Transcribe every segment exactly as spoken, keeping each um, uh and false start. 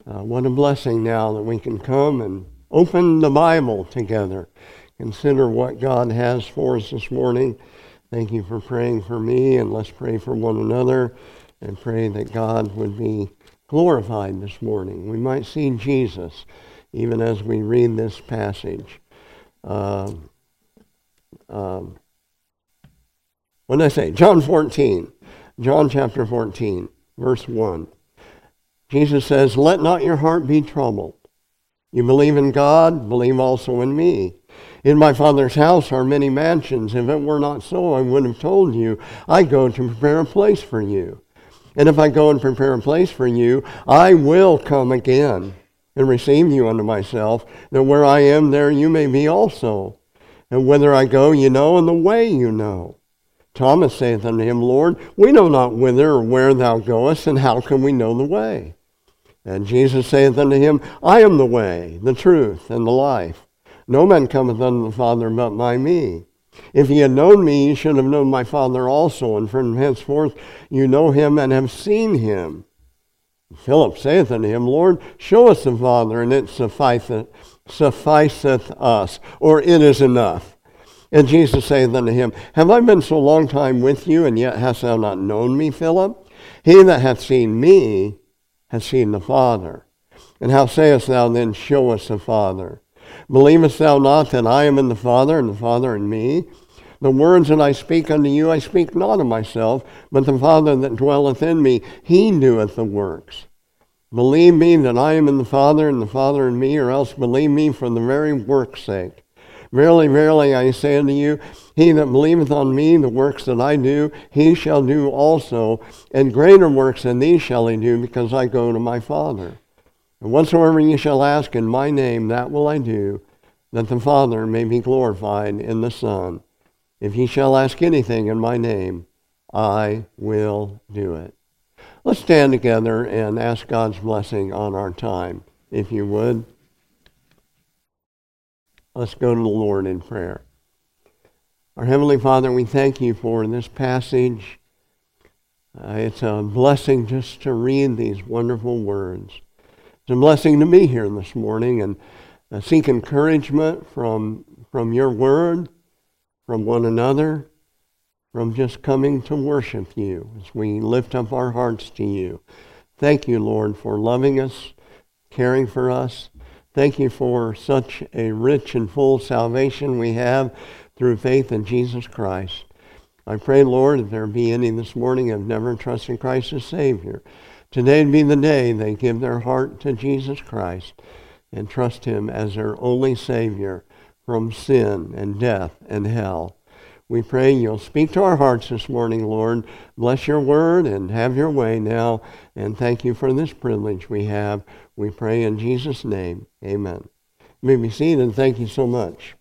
Uh, what a blessing now that we can come and open the Bible together. Consider what God has for us this morning. Thank you for praying for me, and let's pray for one another and pray that God would be glorified this morning. We might see Jesus even as we read this passage. Uh, um, what did I say? John fourteen. John chapter fourteen, verse one. Jesus says, "Let not your heart be troubled. You believe in God, believe also in me. In my Father's house are many mansions. If it were not so, I would have told you. I go to prepare a place for you. And if I go and prepare a place for you, I will come again and receive you unto myself, that where I am, there you may be also. And whither I go, you know, and the way you know." Thomas saith unto him, "Lord, we know not whither or where thou goest, and how can we know the way?" And Jesus saith unto him, "I am the way, the truth, and the life. No man cometh unto the Father but by me. If ye had known me, ye should have known my Father also, and from henceforth you know him and have seen him." Philip saith unto him, "Lord, show us the Father, and it sufficeth, sufficeth us," or it is enough. And Jesus saith unto him, "Have I been so long time with you, and yet hast thou not known me, Philip? He that hath seen me hath seen the Father. And how sayest thou then, Show us the Father? Believest thou not that I am in the Father, and the Father in me? The words that I speak unto you, I speak not of myself, but the Father that dwelleth in me, he doeth the works. Believe me that I am in the Father, and the Father in me, or else believe me for the very work's sake. Verily, verily, I say unto you, he that believeth on me, the works that I do, he shall do also, and greater works than these shall he do, because I go to my Father. And whatsoever ye shall ask in my name, that will I do, that the Father may be glorified in the Son. If ye shall ask anything in my name, I will do it." Let's stand together and ask God's blessing on our time, if you would. Let's go to the Lord in prayer. Our Heavenly Father, we thank you for this passage. Uh, it's a blessing just to read these wonderful words. It's a blessing to be here this morning and uh, seek encouragement from, from your word, from one another, from just coming to worship you as we lift up our hearts to you. Thank you, Lord, for loving us, caring for us. Thank you for such a rich and full salvation we have through faith in Jesus Christ. I pray, Lord, if there be any this morning who have never trusted Christ as Savior, today would be the day they give their heart to Jesus Christ and trust him as their only Savior from sin and death and hell. We pray you'll speak to our hearts this morning, Lord. Bless your word and have your way now. And thank you for this privilege we have. We pray in Jesus' name. Amen. You may be seated. Thank you so much.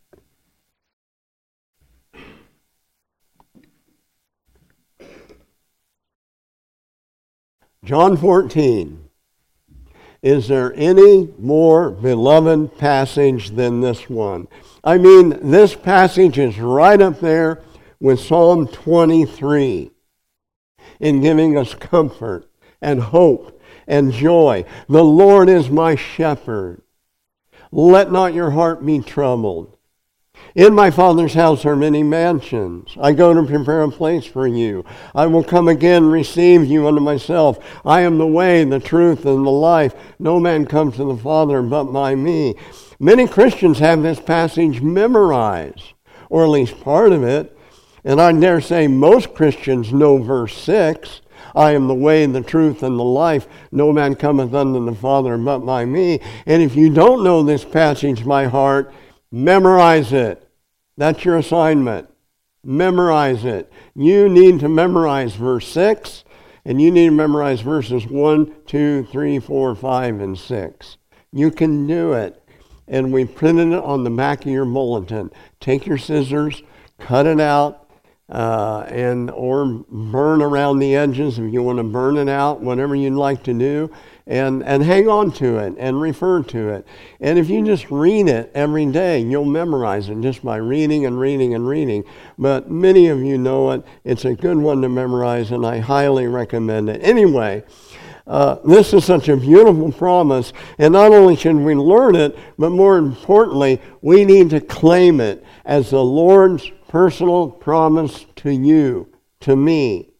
John fourteen. Is there any more beloved passage than this one? I mean, this passage is right up there with Psalm twenty-three in giving us comfort and hope and joy. The Lord is my shepherd. Let not your heart be troubled. In my Father's house are many mansions. I go to prepare a place for you. I will come again and receive you unto myself. I am the way, the truth, and the life. No man comes to the Father but by me. Many Christians have this passage memorized, or at least part of it. And I dare say most Christians know verse six. I am the way, the truth, and the life. No man cometh unto the Father but by me. And if you don't know this passage, my heart, memorize it. That's your assignment. Memorize it. You need to memorize verse six, and you need to memorize verses one, two, three, four, five, and six. You can do it. And we printed it on the back of your bulletin. Take your scissors, cut it out, uh, and or burn around the edges if you want to burn it out, whatever you'd like to do. And, and hang on to it and refer to it. And if you just read it every day, you'll memorize it just by reading and reading and reading. But many of you know it. It's a good one to memorize, and I highly recommend it. Anyway, Uh, this is such a beautiful promise, and not only should we learn it, but more importantly, we need to claim it as the Lord's personal promise to you, to me.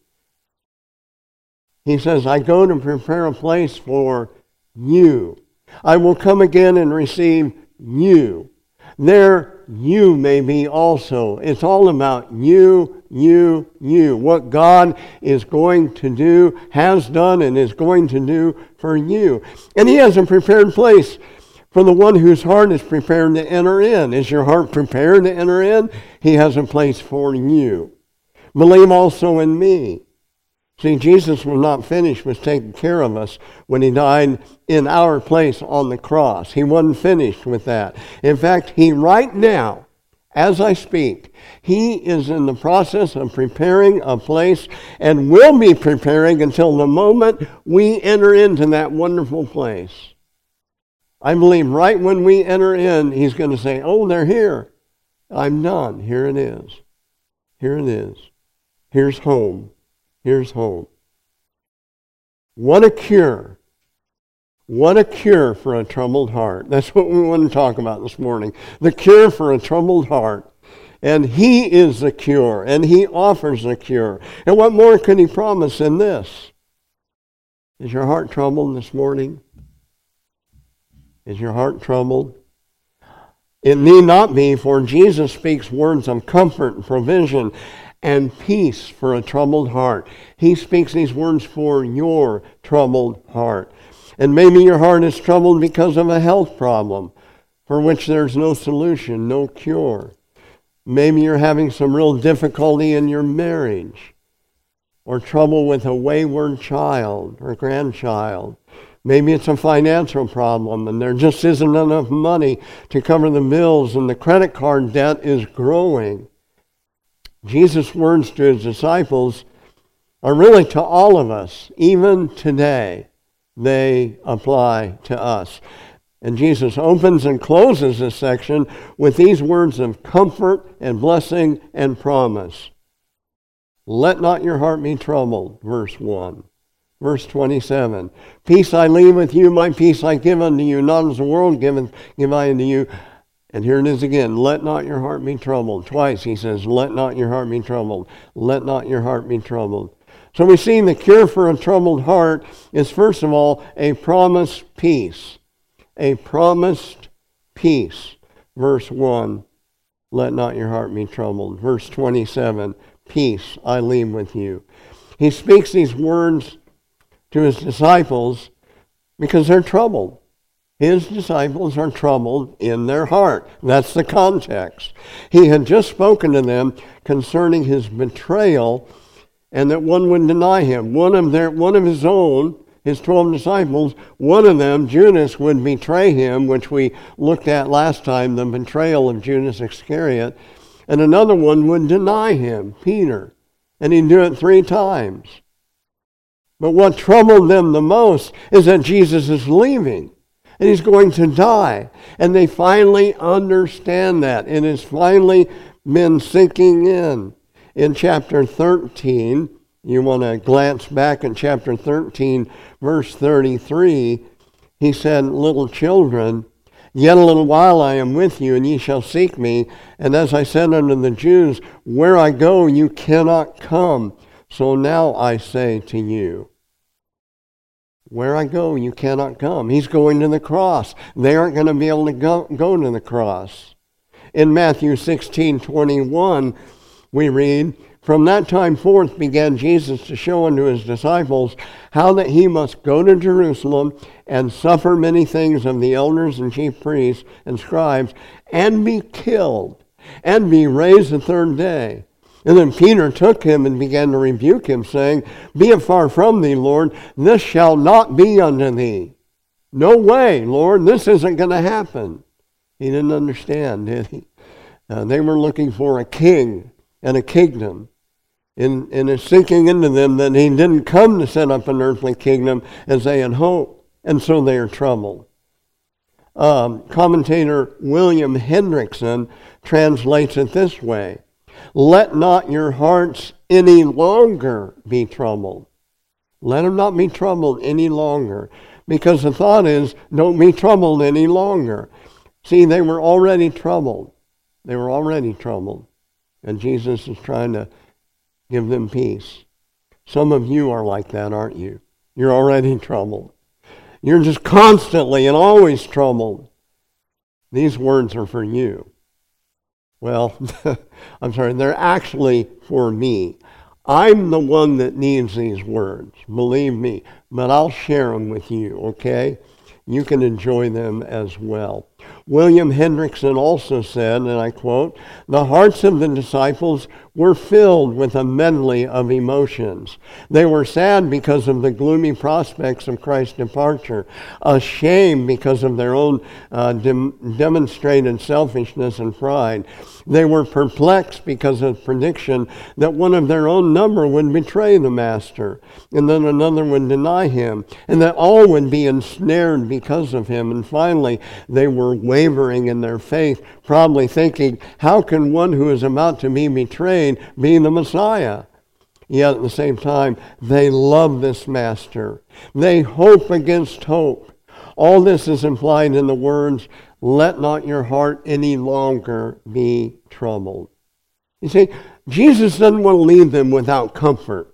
He says, I go to prepare a place for you. I will come again and receive you. There you may be also. It's all about you, you, you. What God is going to do, has done, and is going to do for you. And He has a prepared place for the one whose heart is prepared to enter in. Is your heart prepared to enter in? He has a place for you. Believe also in me. See, Jesus was not finished with taking care of us when He died in our place on the cross. He wasn't finished with that. In fact, He right now, as I speak, He is in the process of preparing a place and will be preparing until the moment we enter into that wonderful place. I believe right when we enter in, He's going to say, oh, they're here. I'm done. Here it is. Here it is. Here's home. Here's home. What a cure. What a cure for a troubled heart. That's what we want to talk about this morning. The cure for a troubled heart. And He is the cure, and He offers the cure. And what more could He promise than this? Is your heart troubled this morning? Is your heart troubled? It need not be, for Jesus speaks words of comfort and provision and peace for a troubled heart. He speaks these words for your troubled heart. And maybe your heart is troubled because of a health problem for which there's no solution, no cure. Maybe you're having some real difficulty in your marriage, or trouble with a wayward child or grandchild. Maybe it's a financial problem and there just isn't enough money to cover the bills and the credit card debt is growing. Jesus' words to His disciples are really to all of us. Even today, they apply to us. And Jesus opens and closes this section with these words of comfort and blessing and promise. Let not your heart be troubled, verse one. Verse twenty-seven, peace I leave with you, my peace I give unto you, not as the world giveth, give I unto you. And here it is again, let not your heart be troubled. Twice He says, let not your heart be troubled. Let not your heart be troubled. So we see the cure for a troubled heart is, first of all, a promised peace. A promised peace. Verse one, let not your heart be troubled. Verse twenty-seven, peace I leave with you. He speaks these words to His disciples because they're troubled. His disciples are troubled in their heart. That's the context. He had just spoken to them concerning His betrayal and that one would deny Him. One of their, one of His own, His twelve disciples, one of them, Judas, would betray Him, which we looked at last time, the betrayal of Judas Iscariot. And another one would deny Him, Peter. And he'd do it three times. But what troubled them the most is that Jesus is leaving. And He's going to die. And they finally understand that. It has finally been sinking in. In chapter thirteen, you want to glance back at chapter thirteen, verse thirty-three, He said, little children, yet a little while I am with you, and ye shall seek me. And as I said unto the Jews, where I go, you cannot come. So now I say to you, where I go, you cannot come. He's going to the cross. They aren't going to be able to go, go to the cross. In Matthew sixteen twenty-one, we read, from that time forth began Jesus to show unto His disciples how that He must go to Jerusalem and suffer many things of the elders and chief priests and scribes, and be killed, and be raised the third day. And then Peter took Him and began to rebuke Him, saying, be it far from thee, Lord, this shall not be unto thee. No way, Lord, this isn't going to happen. He didn't understand, did he? Uh, they were looking for a king and a kingdom. And, and it's sinking into them that He didn't come to set up an earthly kingdom as they had hoped. And so they are troubled. Um, commentator William Hendrickson translates it this way. Let not your hearts any longer be troubled. Let them not be troubled any longer. Because the thought is, don't be troubled any longer. See, they were already troubled. They were already troubled. And Jesus is trying to give them peace. Some of you are like that, aren't you? You're already troubled. You're just constantly and always troubled. These words are for you. Well, I'm sorry, they're actually for me. I'm the one that needs these words, believe me, but I'll share them with you, okay? You can enjoy them as well. William Hendrickson also said, and I quote, "The hearts of the disciples were filled with a medley of emotions. They were sad because of the gloomy prospects of Christ's departure, ashamed because of their own uh, dem- demonstrated selfishness and pride. They were perplexed because of the prediction that one of their own number would betray the Master, and then another would deny him, and that all would be ensnared because of him. And finally, they were wavering in their faith, probably thinking, how can one who is about to be betrayed be the Messiah? Yet at the same time, they love this Master. They hope against hope. All this is implied in the words, let not your heart any longer be troubled." You see, Jesus doesn't want to leave them without comfort,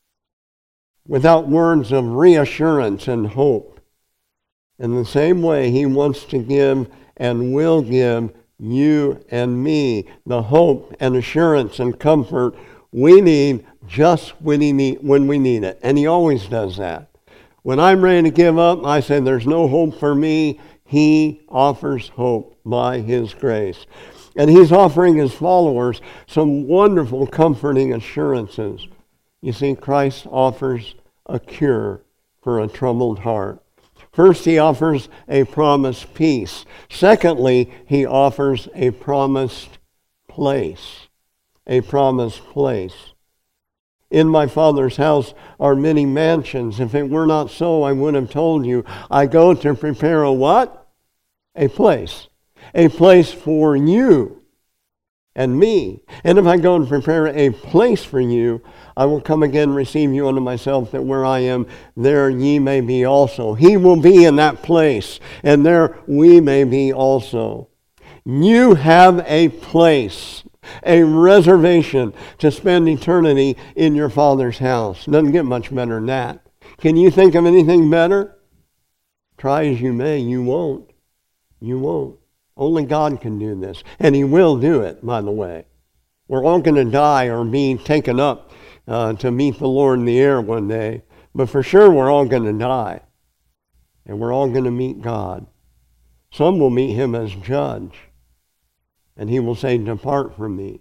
without words of reassurance and hope. In the same way, he wants to give and will give you and me the hope and assurance and comfort we need just when, he need, when we need it. And he always does that. When I'm ready to give up, I say there's no hope for me. He offers hope by his grace. And he's offering his followers some wonderful, comforting assurances. You see, Christ offers a cure for a troubled heart. First, he offers a promised peace. Secondly, he offers a promised place. A promised place. In my Father's house are many mansions. If it were not so, I would have told you. I go to prepare a what? A place. A place for you and me. And if I go and prepare a place for you, I will come again and receive you unto myself, that where I am, there ye may be also. He will be in that place, and there we may be also. You have a place, a reservation to spend eternity in your Father's house. Doesn't get much better than that. Can you think of anything better? Try as you may, you won't. You won't. Only God can do this. And he will do it, by the way. We're all going to die or be taken up uh, to meet the Lord in the air one day. But for sure, we're all going to die. And we're all going to meet God. Some will meet him as judge. And he will say, depart from me.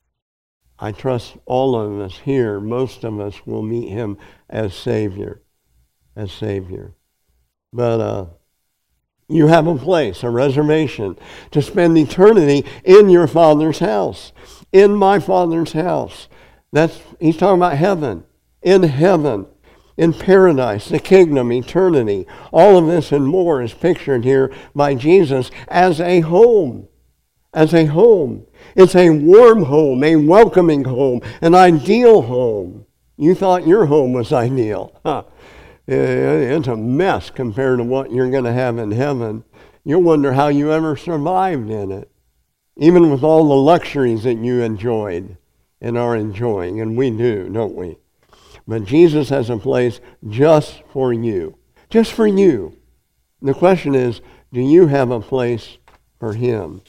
I trust all of us here, most of us will meet him as Savior. As Savior. But uh, you have a place, a reservation, to spend eternity in your Father's house. In my Father's house. That's, he's talking about heaven. In heaven. In paradise, the kingdom, eternity. All of this and more is pictured here by Jesus as a home. As a home. It's a warm home, a welcoming home, an ideal home. You thought your home was ideal. Huh. It's a mess compared to what you're going to have in heaven. You'll wonder how you ever survived in it. Even with all the luxuries that you enjoyed and are enjoying. And we do, don't we? But Jesus has a place just for you. Just for you. The question is, do you have a place for him?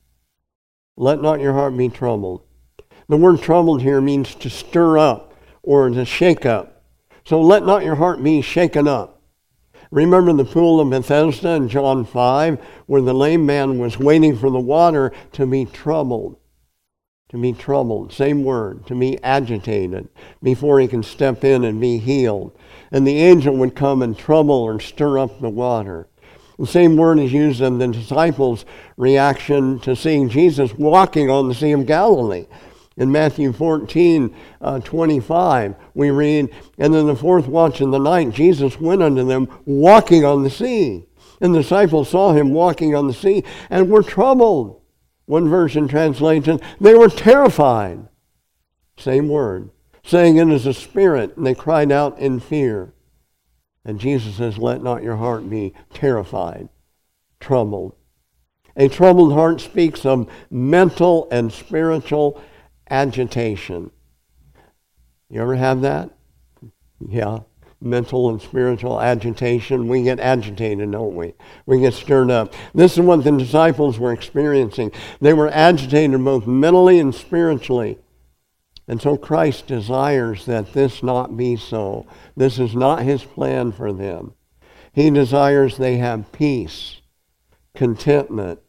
Let not your heart be troubled. The word troubled here means to stir up or to shake up. So let not your heart be shaken up. Remember the pool of Bethesda in John five, where the lame man was waiting for the water to be troubled. To be troubled, same word, to be agitated before he can step in and be healed. And the angel would come and trouble or stir up the water. The same word is used in the disciples' reaction to seeing Jesus walking on the Sea of Galilee. In Matthew fourteen, uh, twenty-five, we read, and in the fourth watch of the night, Jesus went unto them walking on the sea. And the disciples saw him walking on the sea and were troubled. One version translates it, they were terrified. Same word. saying it is a spirit, and they cried out in fear. And Jesus says, let not your heart be terrified, troubled. A troubled heart speaks of mental and spiritual agitation. You ever have that? Yeah. Mental and spiritual agitation. We get agitated, don't we? We get stirred up. This is what the disciples were experiencing. They were agitated both mentally and spiritually. And so Christ desires that this not be so. This is not his plan for them. He desires they have peace, contentment,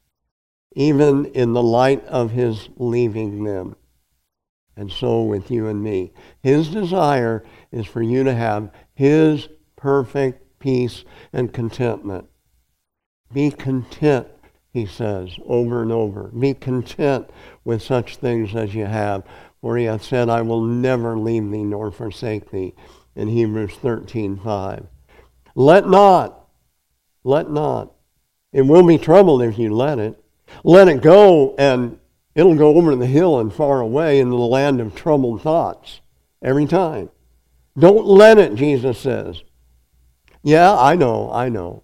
even in the light of his leaving them. And so with you and me. His desire is for you to have his perfect peace and contentment. Be content, he says over and over. Be content with such things as you have. For he hath said, I will never leave thee nor forsake thee, in Hebrews thirteen five. Let not, let not. It will be troubled if you let it. Let it go, and it'll go over the hill and far away into the land of troubled thoughts every time. Don't let it, Jesus says. Yeah, I know, I know.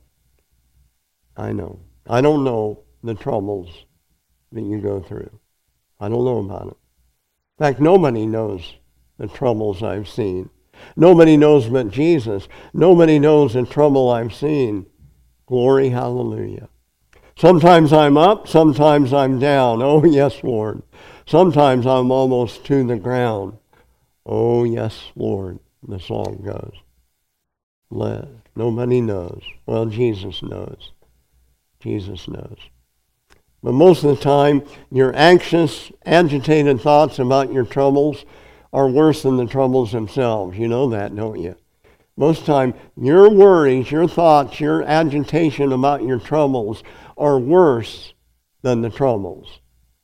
I know. I don't know the troubles that you go through. I don't know about it. In fact, nobody knows the troubles I've seen. Nobody knows but Jesus. Nobody knows the trouble I've seen. Glory, hallelujah. Sometimes I'm up, sometimes I'm down. Oh, yes, Lord. Sometimes I'm almost to the ground. Oh, yes, Lord, the song goes. Let, nobody knows. Well, Jesus knows. Jesus knows. But most of the time, your anxious, agitated thoughts about your troubles are worse than the troubles themselves. You know that, don't you? Most of the time, your worries, your thoughts, your agitation about your troubles are worse than the troubles.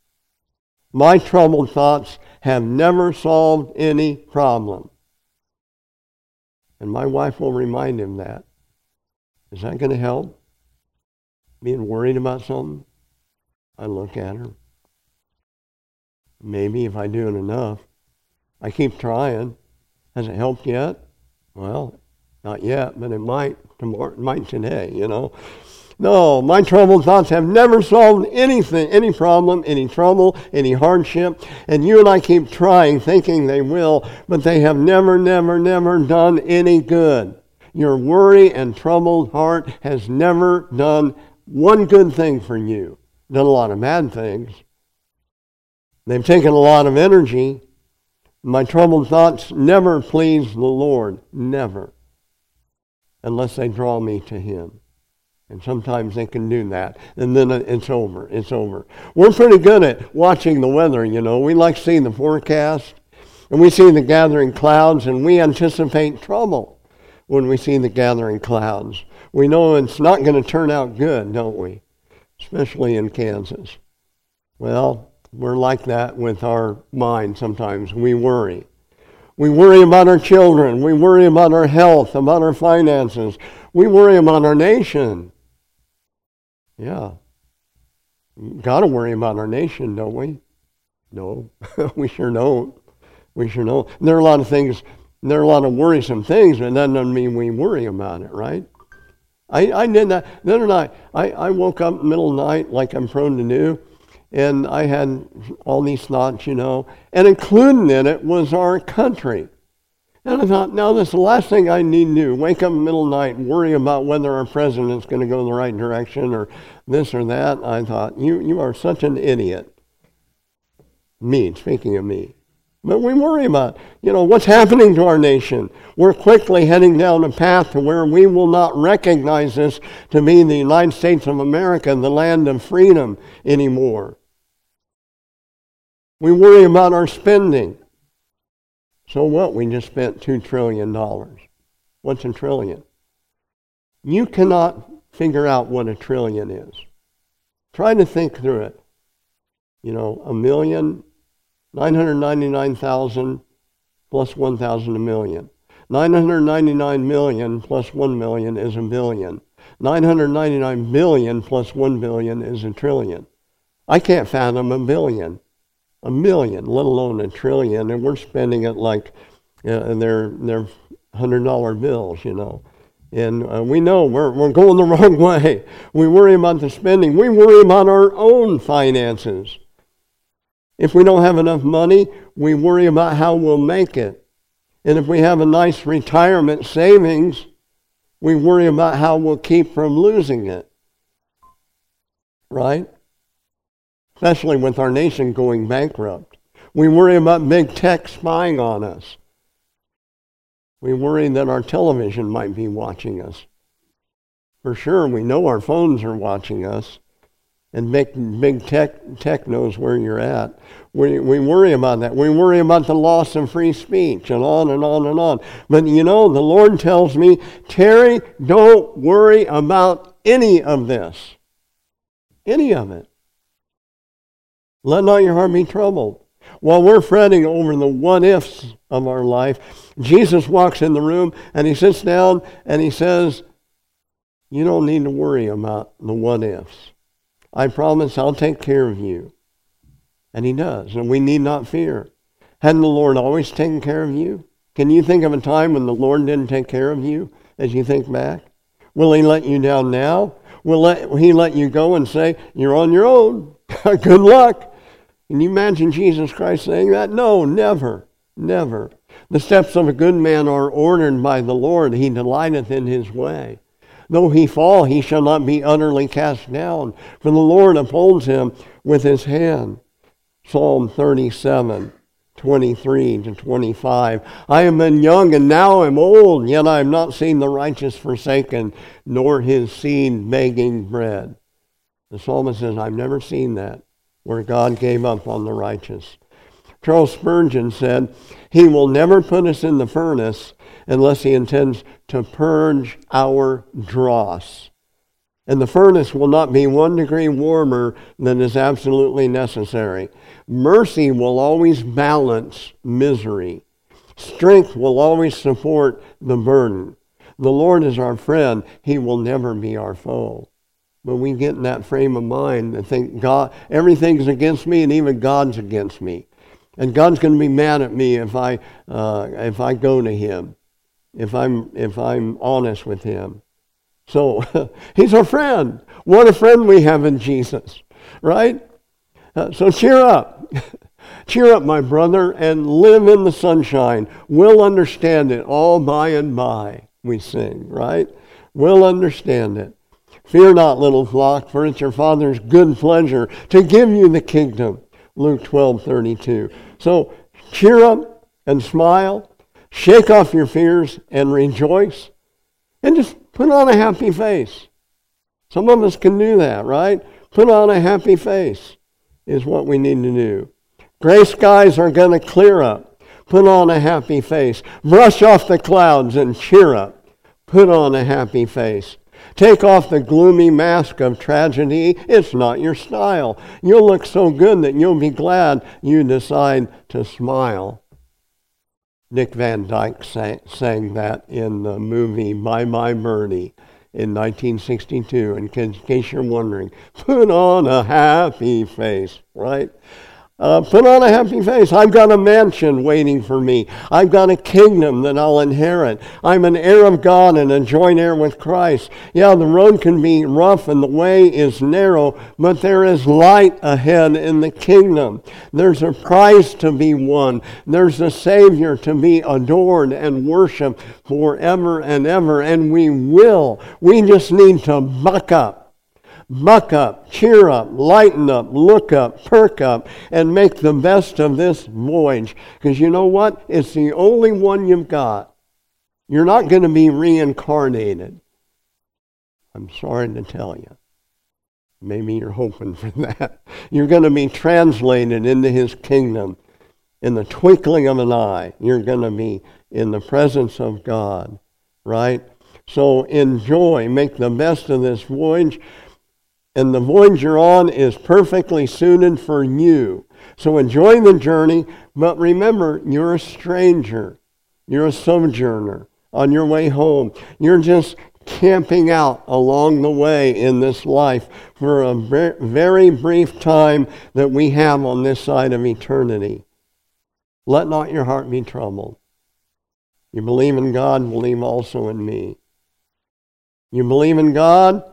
My troubled thoughts have never solved any problem. And my wife will remind him that. Is that going to help? Being worried about something? I look at her. Maybe if I do it enough. I keep trying. Has it helped yet? Well, not yet, but it might tomorrow, it might today, you know. No, my troubled thoughts have never solved anything, any problem, any trouble, any hardship. And you and I keep trying, thinking they will, but they have never, never, never done any good. Your worry and troubled heart has never done one good thing for you. Done a lot of bad things. They've taken a lot of energy. My troubled thoughts never please the Lord. Never. Unless they draw me to him. And sometimes they can do that. And then it's over. It's over. We're pretty good at watching the weather, you know. We like seeing the forecast. And we see the gathering clouds. And we anticipate trouble when we see the gathering clouds. We know it's not going to turn out good, don't we? Especially in Kansas. Well, we're like that with our mind sometimes. We worry. We worry about our children. We worry about our health, about our finances. We worry about our nation. Yeah. Got to worry about our nation, don't we? No, we sure don't. We sure don't. There are a lot of things, there are a lot of worrisome things, but that doesn't mean we worry about it, right? I, I did that. The other night, I, I woke up in the middle of the night like I'm prone to do, and I had all these thoughts, you know, and included in it was our country. And I thought, no, this is the last thing I need to do. Wake up in the middle of the night and worry about whether our president's going to go in the right direction or this or that. I thought, you, you are such an idiot. Me, speaking of me. But we worry about, you know, what's happening to our nation. We're quickly heading down a path to where we will not recognize this to be the United States of America, the land of freedom anymore. We worry about our spending. So what? We just spent two trillion dollars. What's a trillion? You cannot figure out what a trillion is. Try to think through it. You know, a million, nine hundred ninety-nine thousand plus one thousand a million. nine hundred ninety-nine million plus one million is a billion. nine hundred ninety-nine billion plus one billion is a trillion. I can't fathom a billion. a million, let alone a trillion, and we're spending it like uh, they're, they're hundred dollar bills, you know. And uh, we know we're, we're going the wrong way. We worry about the spending. We worry about our own finances. If we don't have enough money, we worry about how we'll make it. And if we have a nice retirement savings, we worry about how we'll keep from losing it. Right? Especially with our nation going bankrupt. We worry about big tech spying on us. We worry that our television might be watching us. For sure, we know our phones are watching us. And big, big tech, tech knows where you're at. We, we worry about that. We worry about the loss of free speech and on and on and on. But you know, the Lord tells me, Terry, don't worry about any of this. Any of it. Let not your heart be troubled. While we're fretting over the what-ifs of our life, Jesus walks in the room and he sits down and he says, you don't need to worry about the what-ifs. I promise I'll take care of you. And he does, and we need not fear. Hadn't the Lord always taken care of you? Can you think of a time when the Lord didn't take care of you as you think back? Will he let you down now? Will let, he let you go and say, you're on your own? Good luck. Can you imagine Jesus Christ saying that? No, never, never. The steps of a good man are ordered by the Lord. He delighteth in his way. Though he fall, he shall not be utterly cast down, for the Lord upholds him with his hand. Psalm thirty-seven, twenty-three to twenty-five. I am been young and now am old, yet I have not seen the righteous forsaken, nor his seed begging bread. The psalmist says, I've never seen that, where God gave up on the righteous. Charles Spurgeon said, he will never put us in the furnace unless he intends to purge our dross. And the furnace will not be one degree warmer than is absolutely necessary. Mercy will always balance misery. Strength will always support the burden. The Lord is our friend. He will never be our foe. But we get in that frame of mind and think God, everything's against me and even God's against me. And God's going to be mad at me if I uh, if I go to him, if I'm if I'm honest with him. So he's our friend. What a friend we have in Jesus, right? Uh, so cheer up. Cheer up, my brother, and live in the sunshine. We'll understand it all by and by, we sing, right? We'll understand it. Fear not, little flock, for it's your Father's good pleasure to give you the kingdom. Luke twelve thirty-two. So cheer up and smile. Shake off your fears and rejoice. And just put on a happy face. Some of us can do that, right? Put on a happy face is what we need to do. Gray skies are going to clear up. Put on a happy face. Brush off the clouds and cheer up. Put on a happy face. Take off the gloomy mask of tragedy. It's not your style. You'll look so good that you'll be glad you decide to smile. Dick Van Dyke sang, sang that in the movie Bye Bye Birdie in nineteen sixty-two. In case, in case you're wondering, put on a happy face, right? Uh, put on a happy face. I've got a mansion waiting for me. I've got a kingdom that I'll inherit. I'm an heir of God and a joint heir with Christ. Yeah, the road can be rough and the way is narrow, but there is light ahead in the kingdom. There's a prize to be won. There's a Savior to be adored and worshiped forever and ever, and we will. We just need to buck up. Buck up, cheer up, lighten up, look up, perk up, and make the best of this voyage. Because you know what? It's the only one you've got. You're not going to be reincarnated. I'm sorry to tell you. Maybe you're hoping for that. You're going to be translated into his kingdom in the twinkling of an eye. You're going to be in the presence of God, right? So enjoy, make the best of this voyage. And the voyage you're on is perfectly suited for you. So enjoy the journey, but remember, you're a stranger. You're a sojourner on your way home. You're just camping out along the way in this life for a very brief time that we have on this side of eternity. Let not your heart be troubled. You believe in God, believe also in me. You believe in God,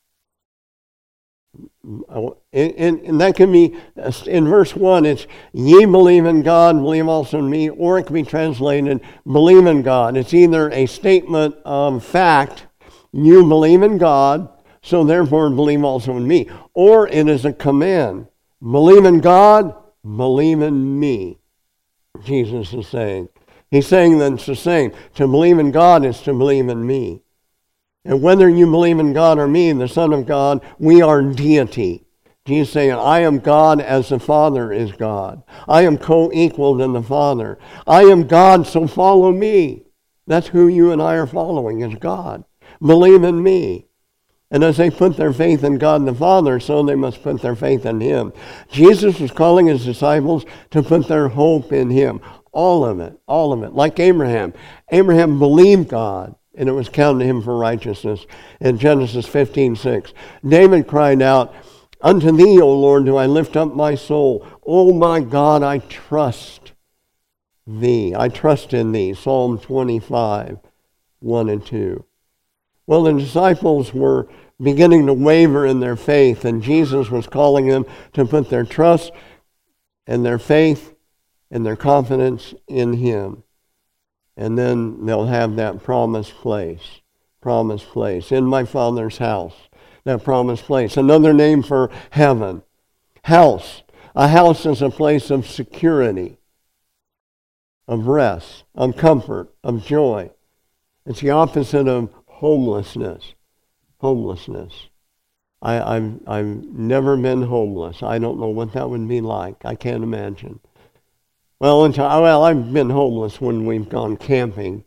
and, and that can be, in verse one, it's, ye believe in God, believe also in me, or it can be translated, believe in God. It's either a statement of fact, you believe in God, so therefore believe also in me, or it is a command, believe in God, believe in me, Jesus is saying. He's saying that it's the same. To believe in God is to believe in me. And whether you believe in God or me, the Son of God, we are deity. Jesus saying, I am God as the Father is God. I am co-equal in the Father. I am God, so follow me. That's who you and I are following, is God. Believe in me. And as they put their faith in God the Father, so they must put their faith in Him. Jesus was calling His disciples to put their hope in Him. All of it, all of it. Like Abraham. Abraham believed God, and it was counted to him for righteousness. In Genesis fifteen six, David cried out, unto thee, O Lord, do I lift up my soul. O my God, I trust thee. I trust in thee. Psalm twenty-five, one and two. Well, the disciples were beginning to waver in their faith, and Jesus was calling them to put their trust and their faith and their confidence in Him. And then they'll have that promised place, promised place, in my Father's house, that promised place. Another name for heaven, house. A house is a place of security, of rest, of comfort, of joy. It's the opposite of homelessness, homelessness. I, I've, I've never been homeless. I don't know what that would be like. I can't imagine. Well, until, well, I've been homeless when we've gone camping,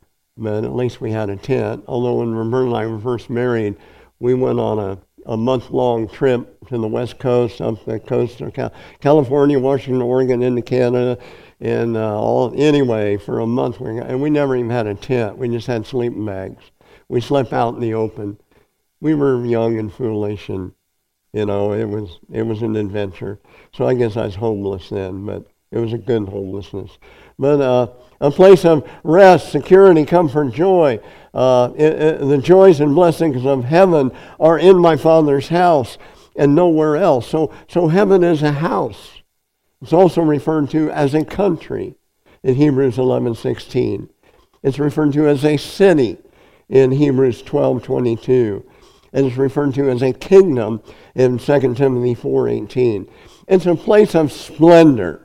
but at least we had a tent. Although when Roberta and I were first married, we went on a, a month-long trip to the west coast, up the coast of Cal- California, Washington, Oregon, into Canada, and uh, all anyway, for a month. We, and we never even had a tent. We just had sleeping bags. We slept out in the open. We were young and foolish, and you know, it was it was an adventure. So I guess I was homeless then, but it was a good homelessness. But uh, a place of rest, security, comfort, joy. Uh, it, it, the joys and blessings of heaven are in my Father's house and nowhere else. So, so heaven is a house. It's also referred to as a country in Hebrews eleven sixteen. It's referred to as a city in Hebrews twelve twenty-two. And it's referred to as a kingdom in Second Timothy four eighteen. It's a place of splendor.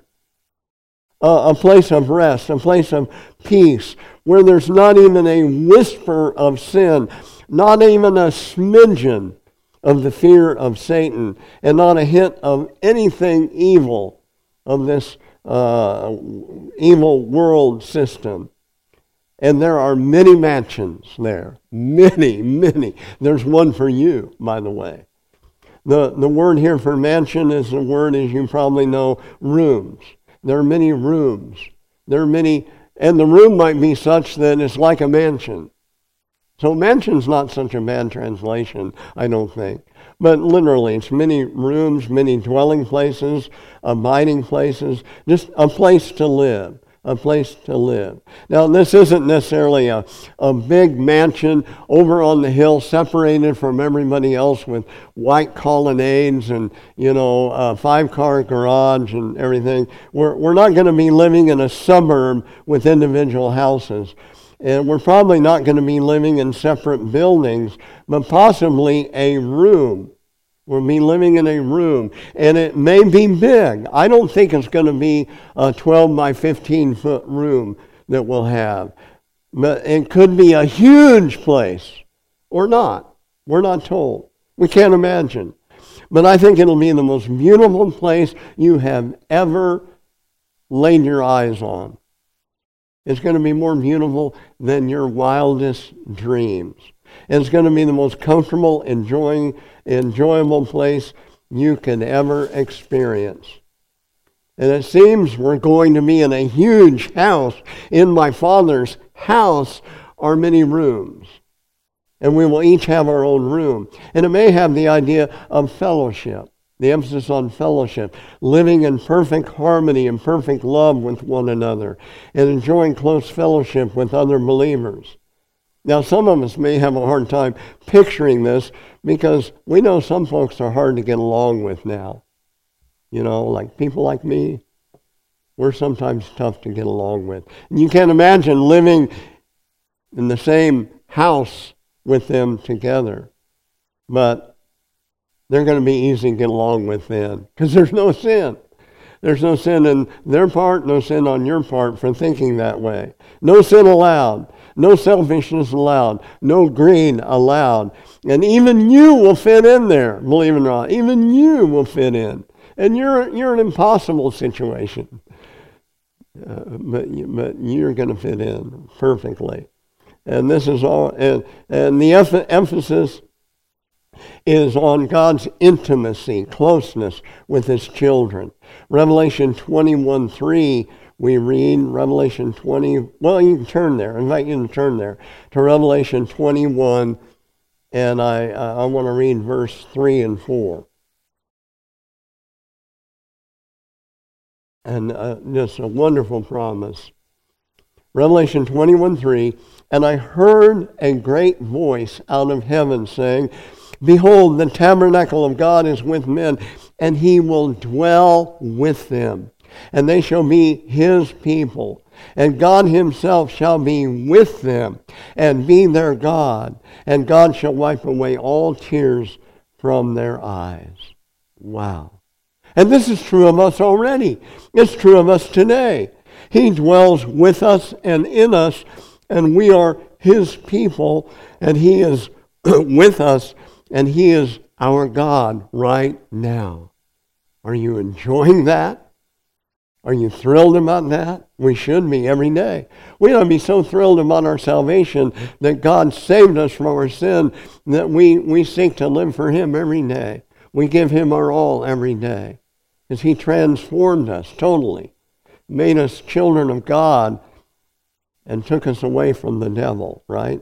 Uh, a place of rest, a place of peace, where there's not even a whisper of sin, not even a smidgen of the fear of Satan, and not a hint of anything evil of this uh, evil world system. And there are many mansions there, many, many. There's one for you, by the way. The, the word here for mansion is the word, as you probably know, rooms. There are many rooms. There are many, and the room might be such that it's like a mansion. So mansion's not such a bad translation, I don't think. But literally, it's many rooms, many dwelling places, abiding places, just a place to live. A place to live. Now, this isn't necessarily a, a big mansion over on the hill separated from everybody else with white colonnades and, you know, a five-car garage and everything. We're, we're not going to be living in a suburb with individual houses. And we're probably not going to be living in separate buildings, but possibly a room. We'll be living in a room, and it may be big. I don't think it's going to be a twelve by fifteen foot room that we'll have. But it could be a huge place, or not. We're not told. We can't imagine. But I think it'll be the most beautiful place you have ever laid your eyes on. It's going to be more beautiful than your wildest dreams. It's going to be the most comfortable, enjoying, enjoyable place you can ever experience. And it seems we're going to be in a huge house. In my Father's house are many rooms. And we will each have our own room. And it may have the idea of fellowship, the emphasis on fellowship, living in perfect harmony and perfect love with one another, and enjoying close fellowship with other believers. Now, some of us may have a hard time picturing this because we know some folks are hard to get along with now. You know, like people like me, we're sometimes tough to get along with. And you can't imagine living in the same house with them together. But they're going to be easy to get along with then, because there's no sin. There's no sin in their part, no sin on your part for thinking that way. No sin allowed. No selfishness allowed. No greed allowed. And even you will fit in there, believe it or not. Even you will fit in. And you're you're an impossible situation. Uh, but, but you're going to fit in perfectly. And this is all, and, and the eff- emphasis is on God's intimacy, closeness with his children. Revelation twenty-one three, we read, Revelation twenty, well, you can turn there. I invite you to turn there to Revelation twenty-one, and I, I want to read verse three and four. And uh, just a wonderful promise. Revelation twenty-one three, and I heard a great voice out of heaven saying, behold, the tabernacle of God is with men, and he will dwell with them. And they shall be his people. And God himself shall be with them, and be their God. And God shall wipe away all tears from their eyes. Wow. And this is true of us already. It's true of us today. He dwells with us and in us, and we are his people, and he is with us, and he is our God right now. Are you enjoying that? Are you thrilled about that? We should be every day. We ought to be so thrilled about our salvation that God saved us from our sin that we, we seek to live for him every day. We give him our all every day. Because he transformed us totally, made us children of God, and took us away from the devil, right?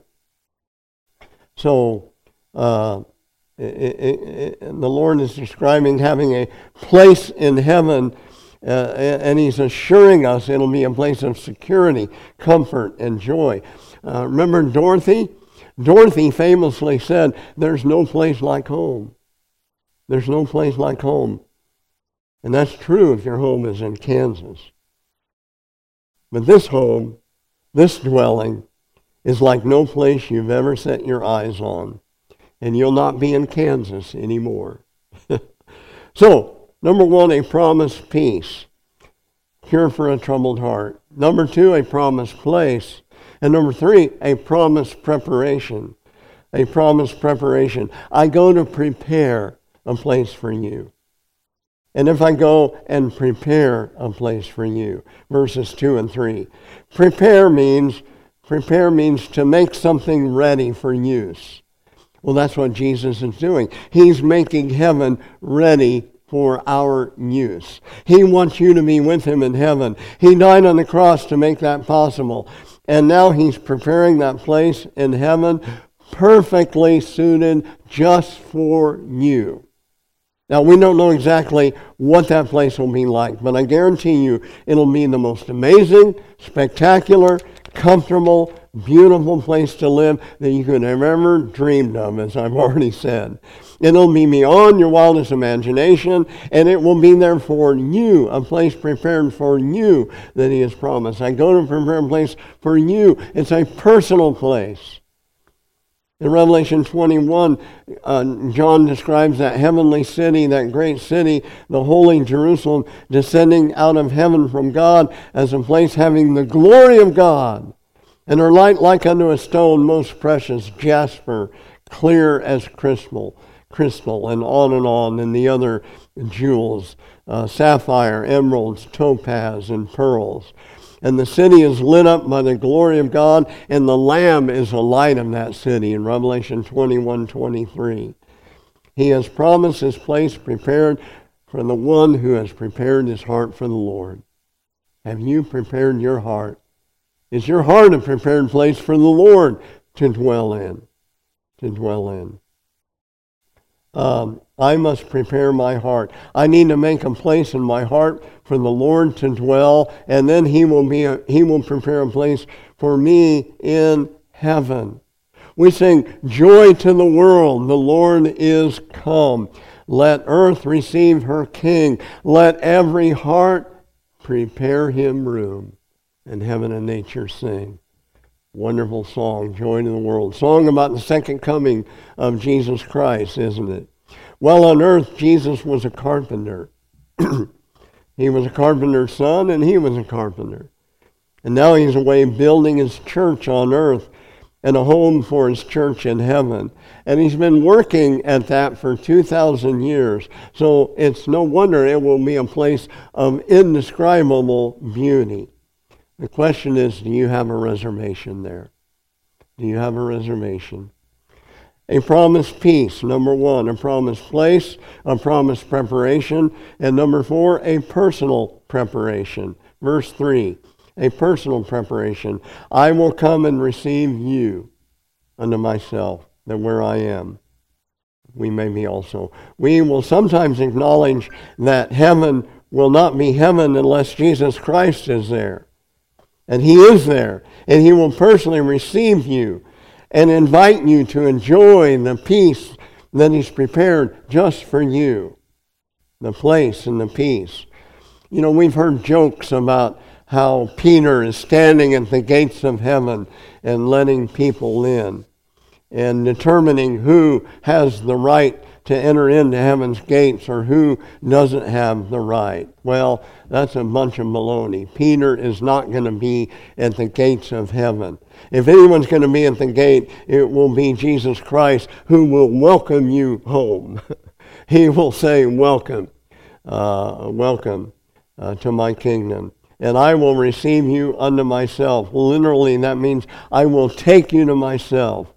So, uh, it, it, it, the Lord is describing having a place in heaven, uh, and he's assuring us it'll be a place of security, comfort, and joy. Uh, remember Dorothy? Dorothy famously said, there's no place like home. There's no place like home. And that's true if your home is in Kansas. But this home, this dwelling, is like no place you've ever set your eyes on. And you'll not be in Kansas anymore. So, number one, a promised peace. Cure for a troubled heart. Number two, a promised place. And number three, a promised preparation. A promised preparation. I go to prepare a place for you. And if I go and prepare a place for you, verses two and three. Prepare means, prepare means to make something ready for use. Well, that's what Jesus is doing. He's making heaven ready for our use. He wants you to be with him in heaven. He died on the cross to make that possible. And now he's preparing that place in heaven perfectly suited just for you. Now, we don't know exactly what that place will be like, but I guarantee you it'll be the most amazing, spectacular, comfortable, beautiful place to live that you could have ever dreamed of, as I've already said. It'll be beyond your wildest imagination, and it will be there for you, a place prepared for you that he has promised. I go to prepare a place for you. It's a personal place. In Revelation twenty-one, uh, John describes that heavenly city, that great city, the holy Jerusalem, descending out of heaven from God as a place having the glory of God, and her light like unto a stone most precious, jasper, clear as crystal, crystal, and on and on, and the other jewels, uh, sapphire, emeralds, topaz, and pearls. And the city is lit up by the glory of God, and the Lamb is the light of that city in Revelation twenty-one twenty-three. He has promised his place prepared for the one who has prepared his heart for the Lord. Have you prepared your heart? Is your heart a prepared place for the Lord to dwell in? to dwell in. Um, I must prepare my heart. I need to make a place in my heart for the Lord to dwell, and then He will be a, He will prepare a place for me in heaven. We sing, "Joy to the world, the Lord is come. Let earth receive her King. Let every heart prepare Him room." And heaven and nature sing. Wonderful song, "Joy to the World." Song about the second coming of Jesus Christ, isn't it? Well, on earth, Jesus was a carpenter. He was a carpenter's son, and He was a carpenter. And now He's away building His church on earth and a home for His church in heaven. And He's been working at that for two thousand years. So it's no wonder it will be a place of indescribable beauty. The question is, do you have a reservation there? Do you have a reservation? A promised peace, number one. A promised place, a promised preparation. And number four, a personal preparation. Verse three, a personal preparation. I will come and receive you unto myself, that where I am, we may be also. We will sometimes acknowledge that heaven will not be heaven unless Jesus Christ is there. And He is there, and He will personally receive you and invite you to enjoy the peace that He's prepared just for you, the place and the peace. You know, we've heard jokes about how Peter is standing at the gates of heaven and letting people in and determining who has the right to enter into heaven's gates or who doesn't have the right. Well, that's a bunch of baloney. Peter is not going to be at the gates of heaven. If anyone's going to be at the gate, it will be Jesus Christ, who will welcome you home. He will say, welcome, uh, welcome uh, to my kingdom. And I will receive you unto myself. Literally, that means I will take you to myself.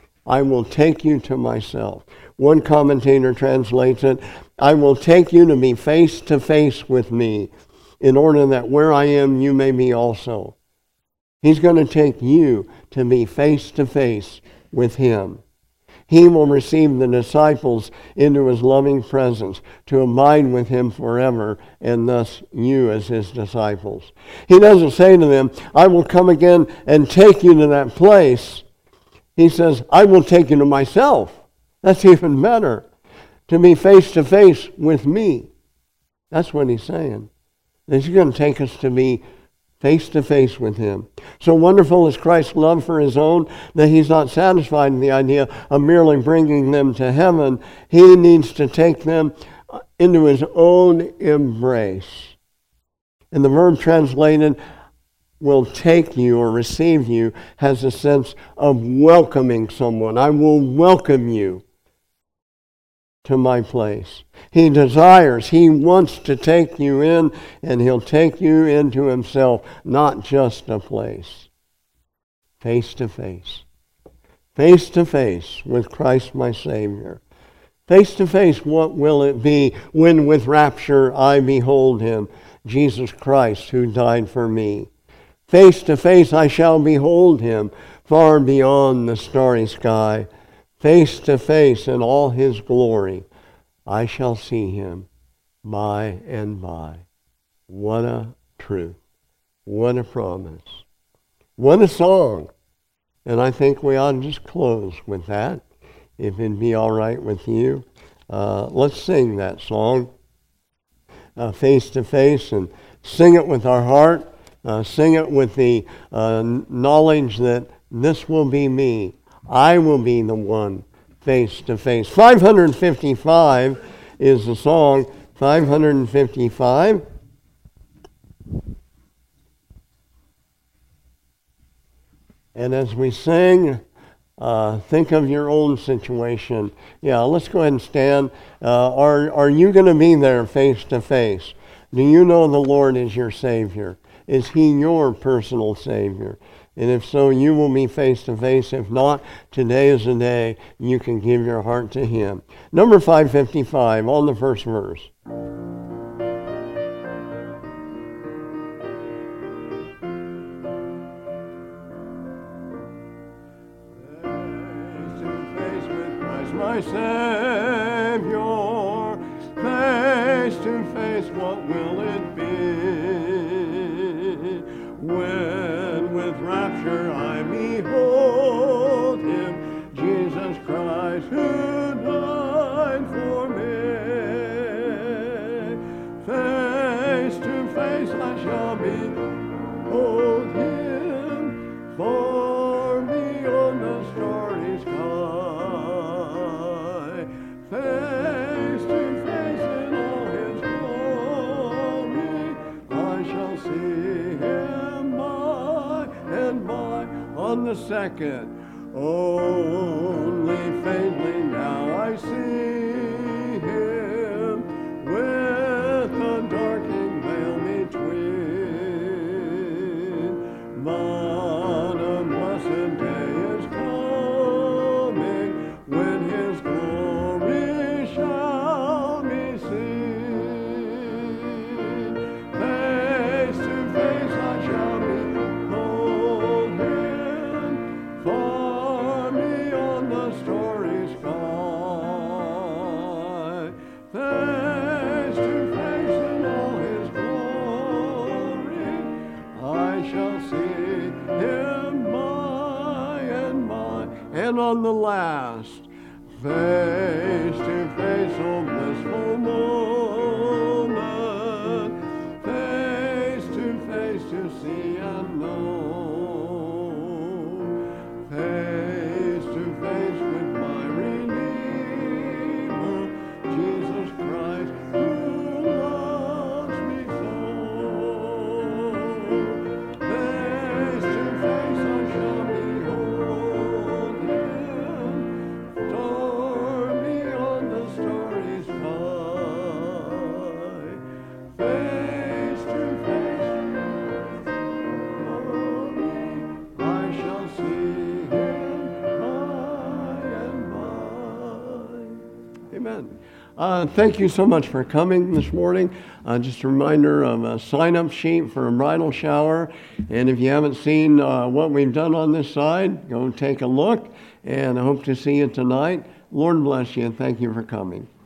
I will take you to myself. One commentator translates it, I will take you to be face to face with me, in order that where I am, you may be also. He's going to take you to be face to face with Him. He will receive the disciples into His loving presence to abide with Him forever, and thus you as His disciples. He doesn't say to them, I will come again and take you to that place. He says, I will take you to myself. That's even better, to be face to face with me. That's what He's saying. He's going to take us to be face to face with Him. So wonderful is Christ's love for His own that He's not satisfied in the idea of merely bringing them to heaven. He needs to take them into His own embrace. And the verb translated will take you or receive you has a sense of welcoming someone. I will welcome you to my place. He desires, He wants to take you in, and He'll take you into Himself, not just a place. Face to face. Face to face with Christ my Savior. Face to face, what will it be when with rapture I behold Him, Jesus Christ who died for me? Face to face I shall behold Him, far beyond the starry sky. Face to face in all His glory, I shall see Him by and by. What a truth. What a promise. What a song. And I think we ought to just close with that, if it'd be all right with you. Uh, let's sing that song, uh, Face to Face, and sing it with our heart. Uh, sing it with the uh, knowledge that this will be me. I will be the one face to face. five fifty-five is the song. five fifty-five. And as we sing, uh, think of your own situation. Yeah, let's go ahead and stand. Uh, are, are you going to be there face to face? Do you know the Lord is your Savior? Is He your personal Savior? And if so, you will be face to face. If not, today is the day you can give your heart to Him. Number five fifty-five on the first verse. Face to face. my Savior, face to face, what will it be? When with rapture I behold him, Jesus Christ who died for me. Face to face I shall behold him, far beyond the starry sky. Face to face in all his glory, I shall see him by and by. On the second, only faintly now I see him, with the darkening veil between. But a blessed day is coming, when his glory shall be seen. Face to face I shall behold him, far beyond the starry sky. Face to face in all his glory, I shall see him by and by. And on the last, face to face, oh blissful moment, face to face to see and know, face to face with my Redeemer, Jesus Christ, who loves me so. Face to face I shall behold him, far beyond the starry sky. Face to face, I shall see him by and by. Amen. Uh, thank you so much for coming this morning. Uh, just a reminder of a sign-up sheet for a bridal shower. And if you haven't seen uh, what we've done on this side, go take a look. And I hope to see you tonight. Lord bless you, and thank you for coming.